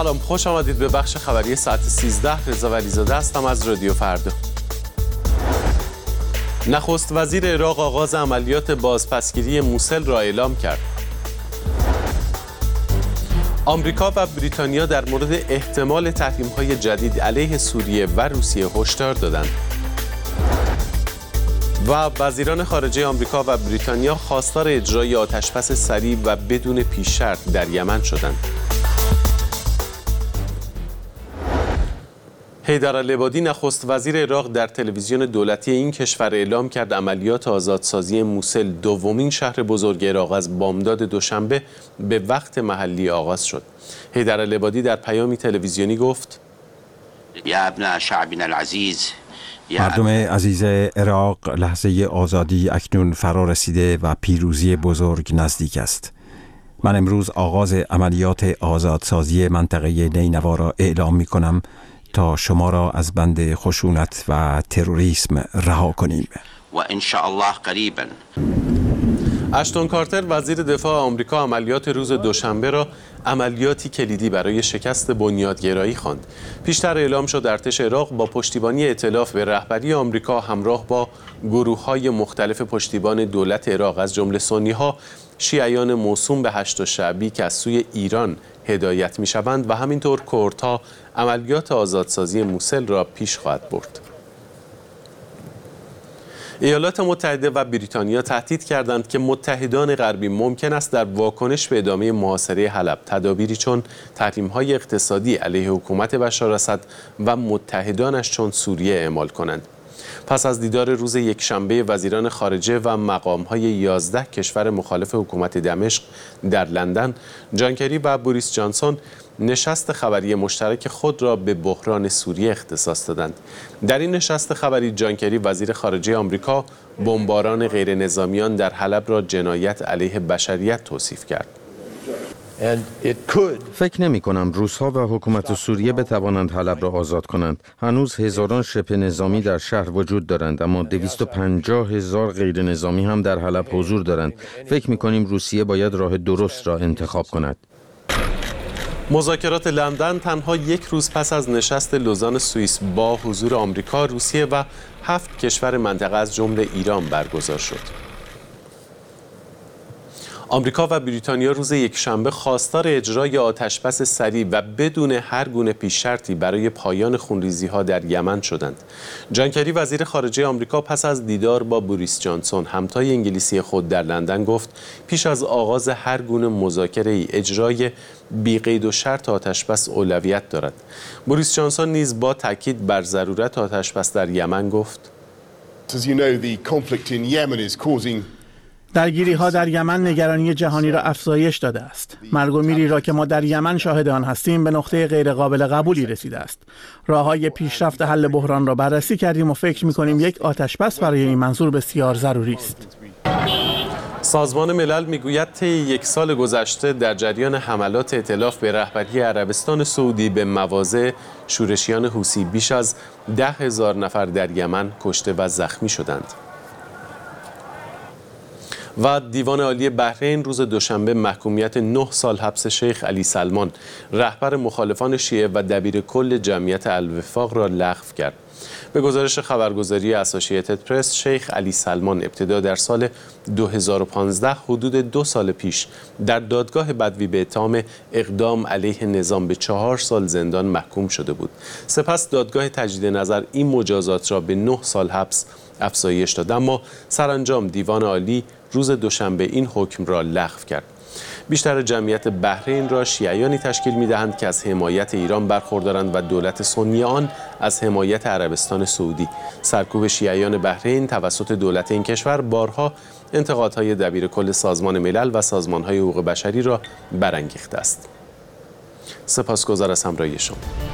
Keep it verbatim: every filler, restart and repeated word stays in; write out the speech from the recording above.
سلام، خوش آمدید به بخش خبری ساعت سیزده. رضا ولیزاده هستم از رادیو فردا. نخست وزیر عراق آغاز عملیات بازپسگیری موسل را اعلام کرد. آمریکا و بریتانیا در مورد احتمال تحریم‌های جدید علیه سوریه و روسیه هشدار دادند. و وزیران خارجه آمریکا و بریتانیا خواستار اجرای آتش‌بس سریع و بدون پیش شرط در یمن شدند. حیدرالعبادی نخست وزیر عراق در تلویزیون دولتی این کشور اعلام کرد عملیات آزادسازی موسل، دومین شهر بزرگ عراق، از بامداد دوشنبه به وقت محلی آغاز شد. حیدرالعبادی در پیامی تلویزیونی گفت: یا ابناء شعبنا العزیز، مردم عزیز عراق، لحظه آزادی اکنون فرا رسیده و پیروزی بزرگ نزدیک است. من امروز آغاز عملیات آزادسازی منطقه نینوا را اعلام می کنم تا شما را از بند خشونت و تروریسم رها کنیم. و ان شاء الله قریبا. اشتون کارتر وزیر دفاع آمریکا عملیات روز دوشنبه را عملیاتی کلیدی برای شکست بنیادگرایی خواند. پیشتر اعلام شد ارتش عراق با پشتیبانی ائتلاف به رهبری آمریکا همراه با گروه‌های مختلف پشتیبان دولت عراق از جمله سنی‌ها، شیعیان موسوم به هشت شعبی که از سوی ایران هدایت می‌شوند و همینطور کردها عملیات آزادسازی موسل را پیش خواهد برد. ایالات متحده و بریتانیا تهدید کردند که متحدان غربی ممکن است در واکنش به ادامه محاصره حلب تدابیری چون تحریم‌های اقتصادی علیه حکومت بشار اسد و متحدانش چون سوریه اعمال کنند. پس از دیدار روز یکشنبه وزیران خارجه و مقام‌های یازده کشور مخالف حکومت دمشق در لندن، جان کری و بوریس جانسون نشست خبری مشترک خود را به بحران سوریه اختصاص دادند. در این نشست خبری جان کری وزیر خارجه آمریکا بمباران غیر نظامیان در حلب را جنایت علیه بشریت توصیف کرد. فکر نمی کنم روس‌ها و حکومت سوریه بتوانند حلب را آزاد کنند. هنوز هزاران شبه نظامی در شهر وجود دارند، اما دویست و پنجاه هزار غیر نظامی هم در حلب حضور دارند. فکر می کنیم روسیه باید راه درست را انتخاب کند. مذاکرات لندن تنها یک روز پس از نشست لوزان سوئیس با حضور آمریکا، روسیه و هفت کشور منطقه از جمله ایران برگزار شد. آمریکا و بریتانیا روز یکشنبه خواستار اجرای آتش‌بس سریع و بدون هر گونه پیش شرطی برای پایان خونریزی‌ها در یمن شدند. جان کری وزیر خارجه آمریکا پس از دیدار با بوریس جانسون همتای انگلیسی خود در لندن گفت پیش از آغاز هر گونه مذاکره اجرای بی قید و شرط آتش‌بس اولویت دارد. بوریس جانسون نیز با تاکید بر ضرورت آتش‌بس در یمن گفت: درگیری ها در یمن نگرانی جهانی را افزایش داده است. مرگ و میری را که ما در یمن شاهد آن هستیم به نقطه غیر قابل قبولی رسیده است. راه‌های پیشرفت حل بحران را بررسی کردیم و فکر می‌کنیم یک آتش‌بس برای این منظور بسیار ضروری است. سازمان ملل میگوید طی یک سال گذشته در جریان حملات ائتلاف به رهبری عربستان سعودی به مواضع شورشیان حوثی بیش از ده هزار نفر در یمن کشته و زخمی شدند. و دیوان عالی بحرین روز دوشنبه محکومیت نه سال حبس شیخ علی سلمان، رهبر مخالفان شیعه و دبیر کل جمعیت الوفاق را لغو کرد. به گزارش خبرگزاری اسوسییتد پرس، شیخ علی سلمان ابتدا در سال دو هزار و پانزده حدود دو سال پیش در دادگاه بدوی به اتهام اقدام علیه نظام به چهار سال زندان محکوم شده بود. سپس دادگاه تجدید نظر این مجازات را به نه سال حبس افزایش داد، اما سرانجام دیوان عالی روز دوشنبه این حکم را لغو کرد. بیشتر جمعیت بحرین را شیعیانی تشکیل می‌دهند که از حمایت ایران برخوردارند و دولت سنی آن از حمایت عربستان سعودی. سرکوب شیعیان بحرین توسط دولت این کشور بارها انتقادهای دبیر کل سازمان ملل و سازمان‌های حقوق بشری را برانگیخته است. سپاسگزار از همراهی شما.